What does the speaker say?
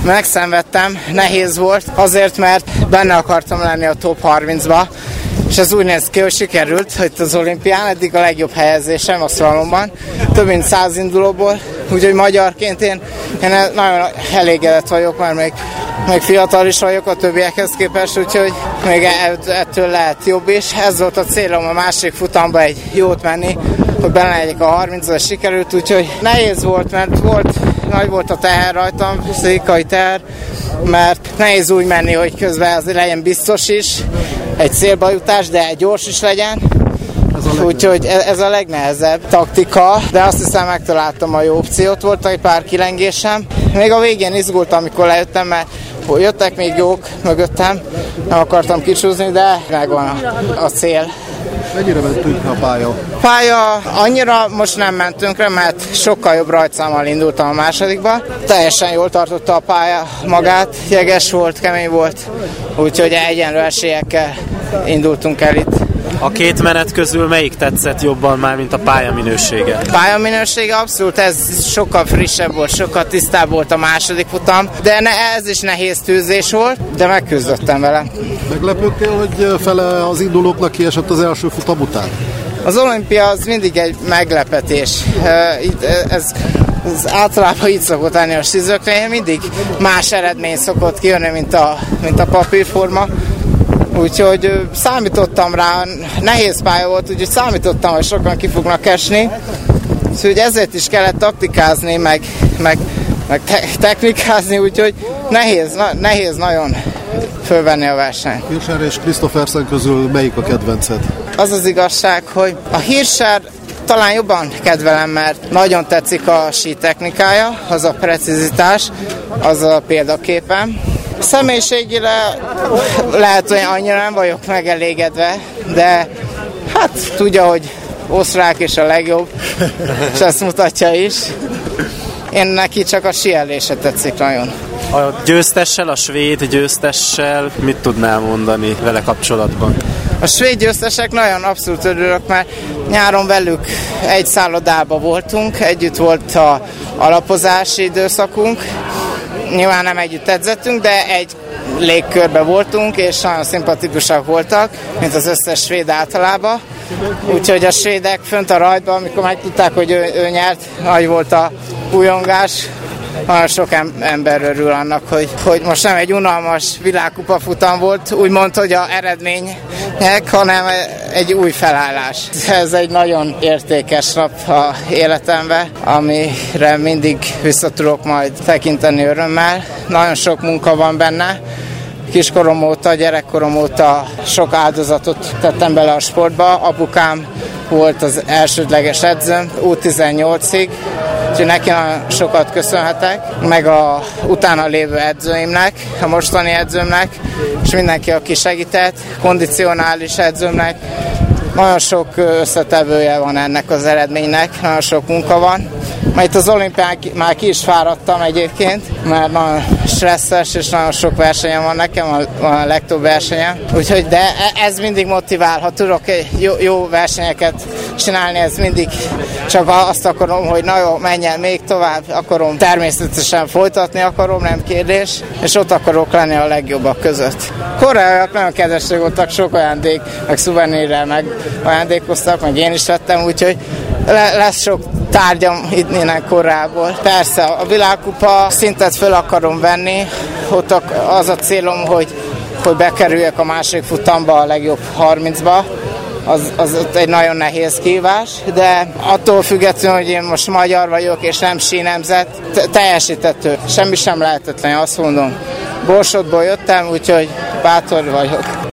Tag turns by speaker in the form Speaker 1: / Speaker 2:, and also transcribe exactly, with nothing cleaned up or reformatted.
Speaker 1: Megszenvedtem, nehéz volt, azért, mert benne akartam lenni a top harmincba, és ez úgy néz ki, hogy sikerült, hogy az olimpián eddig a legjobb helyezésem a szlalomban, több mint száz indulóból, úgyhogy magyarként én, én nagyon elégedett vagyok, mert még, még fiatal is vagyok a többiekhez képest, úgyhogy még ettől lehet jobb is. Ez volt a célom a másik futamba, egy jót menni, hogy benne legyek a harmincba, sikerült, úgyhogy nehéz volt, mert volt, nagy volt a teher rajtam, pszichikai teher, mert nehéz úgy menni, hogy közben azért legyen biztos is, egy célba jutás, de gyors is legyen. Úgyhogy ez a legnehezebb taktika, de azt hiszem megtaláltam a jó opciót, volt egy pár kilengésem. Még a végén izgultam, amikor lejöttem, mert jöttek még jók mögöttem, nem akartam kicsúzni, de megvan a, a cél.
Speaker 2: Mennyire mentünk a pálya?
Speaker 1: Pálya annyira most nem mentünk, mert sokkal jobb rajtszámmal indultam a másodikba. Teljesen jól tartotta a pálya magát, jeges volt, kemény volt, úgyhogy egyenlő esélyekkel indultunk el itt.
Speaker 3: A két menet közül melyik tetszett jobban már, mint a pályaminősége?
Speaker 1: A pályaminősége abszolút, ez sokkal frissebb volt, sokkal tisztább volt a második futam, de ne, ez is nehéz tűzés volt, de megküzdöttem vele.
Speaker 2: Meglepődtél, hogy fele az indulóknak kiesett az első futam után?
Speaker 1: Az olimpia az mindig egy meglepetés. Ez, ez általában így szokott lenni a sízőknél, mindig más eredmény szokott kijönni, mint a, mint a papírforma. Úgyhogy számítottam rá, nehéz pálya volt, úgyhogy számítottam, hogy sokan ki fognak esni. Úgyhogy ezért is kellett taktikázni, meg, meg, meg te- technikázni, úgyhogy nehéz, na, nehéz nagyon fölvenni a versenyt.
Speaker 2: Hirscher és Kristoffersen közül melyik a kedvenced?
Speaker 1: Az az igazság, hogy a Hirscher talán jobban kedvelem, mert nagyon tetszik a sí technikája, az a precizitás, az a példaképem. Személyiségére lehet, hogy annyira nem vagyok megelégedve, de hát tudja, hogy osztrák és a legjobb, és ezt mutatja is. Én neki csak a síelése tetszik nagyon.
Speaker 3: A győztessel, a svéd győztessel mit tudnál mondani vele kapcsolatban?
Speaker 1: A svéd győztesek nagyon abszolút örülök, mert nyáron velük egy szállodában voltunk, együtt volt a alapozási időszakunk, nyilván nem együtt edzettünk, de egy légkörben voltunk, és nagyon szimpatikusak voltak, mint az összes svéd általában. Úgyhogy a svédek fönt a rajtban, amikor megtudták, hogy ő, ő nyert, nagy volt a újongás. Nagyon sok ember örül annak, hogy, hogy most nem egy unalmas világkupa futam volt, úgymond, hogy a eredmények, hanem egy új felállás. Ez egy nagyon értékes nap a életemben, amire mindig vissza tudok majd tekinteni örömmel. Nagyon sok munka van benne. Kiskorom óta, gyerekkorom óta sok áldozatot tettem bele a sportba. Apukám volt az elsődleges edzőm, U tizennyolcig, úgyhogy neki nagyon sokat köszönhetek, meg a utána lévő edzőimnek, a mostani edzőmnek, és mindenki, aki segített, kondicionális edzőmnek. Nagyon sok összetevője van ennek az eredménynek, nagyon sok munka van. Majd itt az olimpián már ki is fáradtam egyébként, mert nagyon stresszes és nagyon sok versenyem van nekem, a, a legtöbb versenyem. Úgyhogy, de ez mindig motivál, ha tudok jó, jó versenyeket csinálni, ez mindig csak azt akarom, hogy na jó, menjen még tovább, akarom természetesen folytatni akarom, nem kérdés, és ott akarok lenni a legjobbak között. Koreaiak nagyon kedvesek voltak, sok ajándék, meg szuvenírrel meg ajándékoztak, meg én is vettem, úgyhogy lesz sok tárgyam innen Koreából. Persze, a világkupa szintet föl akarom venni, ott az a célom, hogy, hogy bekerüljek a másik futamba, a legjobb harmincba. Az, az egy nagyon nehéz kihívás, de attól függetlenül, hogy én most magyar vagyok, és nem sí nemzet, teljesítető. Semmi sem lehetetlen, azt mondom. Borsodból jöttem, úgyhogy bátor vagyok.